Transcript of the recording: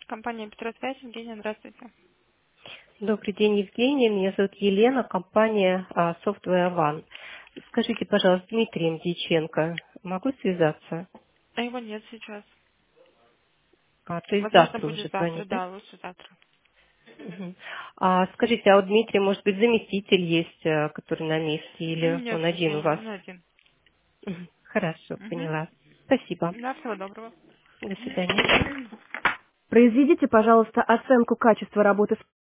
Компания Петросвязь, Евгения, здравствуйте. Добрый день, Евгения. Меня зовут Елена, компания Software One. Скажите, пожалуйста, с Дмитрием Дьяченко могу связаться? А его нет сейчас. То есть Возможно, завтра уже будет завтра, звонить, да? да, лучше завтра. Мгм. Скажите, а у Дмитрия, может быть, заместитель есть, который на месте, или Нет, он к один у сожалению, вас? он один. Хорошо, Угу. поняла. Спасибо. Да, всего доброго. До свидания. Произведите, пожалуйста, оценку качества работы